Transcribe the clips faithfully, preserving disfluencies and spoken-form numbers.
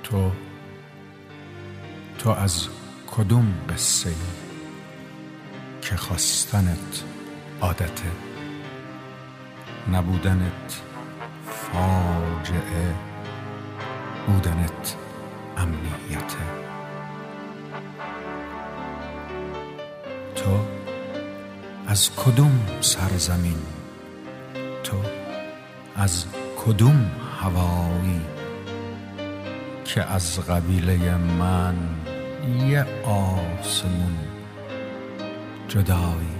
تو تو از کدوم قصه ای که خواستنت عادته، نبودنت فاجعه، بودنت امنیته؟ تو از کدوم سرزمین، تو از کدوم هوایی که از قبیله من یه آسمون جدایی؟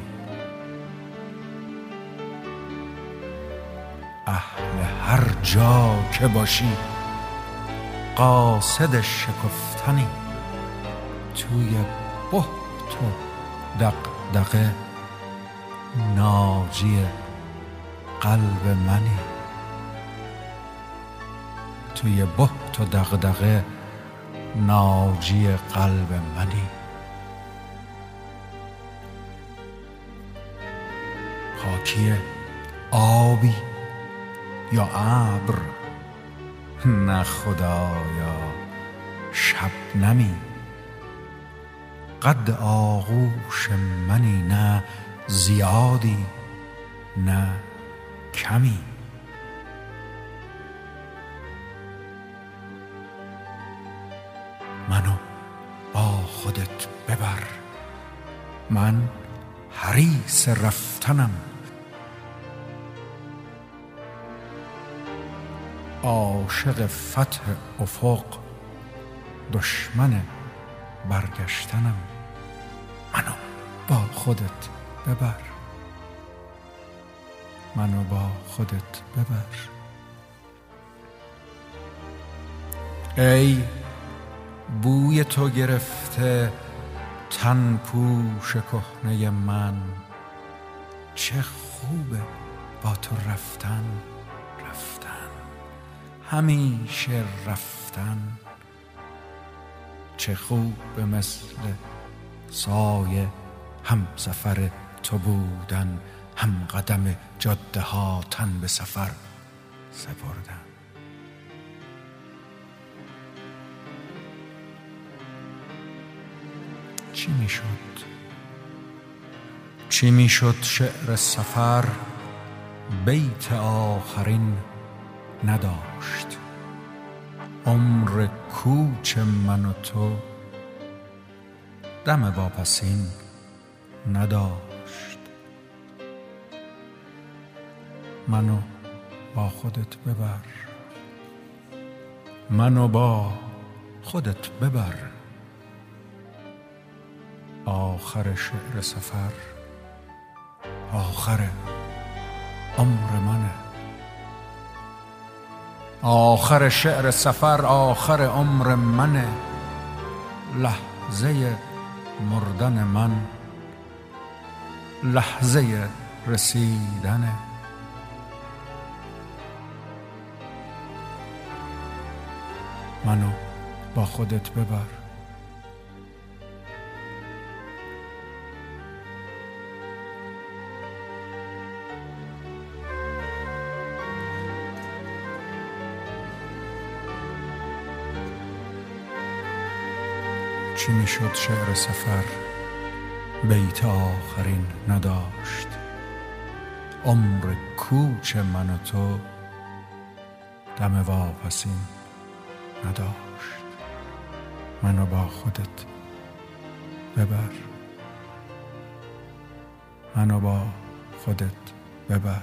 اهل هر جا که باشی قاصد شکفتنی، توی بهت و دغدغه ناجی قلب منی. توی بهت و دغدغه ناجی قلب منی. خاکی آبی یا ابر، نه خدایا شبنمی. قد آغوش منی، نه زیادی نه کمی. منو با خودت ببر، من حریص رفتنم. عاشق فتح افق، دشمن برگشتنم. منو با خودت ببر، منو با خودت ببر. ای بوی تو گرفته تن پوش کهنه من، چه خوبه با تو رفتن رفتن، همیشه رفتن. چه خوبه مثل سایه هم سفر تو بودن، هم قدم جاده ها تن به سفر سپردن. چی میشد چی میشد شعر سفر بیت آخرین نداشت. عمر کوچ من و تو دم واپسین نداشت. منو با خودت ببر، منو با خودت ببر. آخر شعر سفر آخر عمر منه. آخر شعر سفر آخر عمر منه. لحظه مردن من لحظه رسیدنه. منو با خودت ببر. چی میشد شعر سفر بیت آخرین نداشت. عمر کوچ من و تو دم واپسین نداشت. منو با خودت ببر، منو با خودت ببر.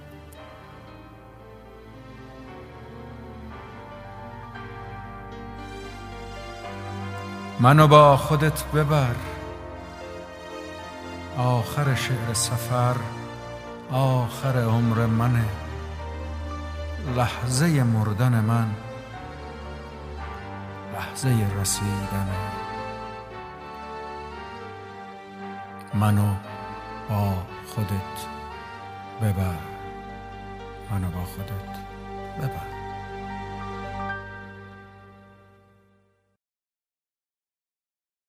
منو با خودت ببر. آخر شعر سفر آخر عمر منه. لحظه مردن من لحظه رسیدنه. منو با خودت ببر، منو با خودت ببر.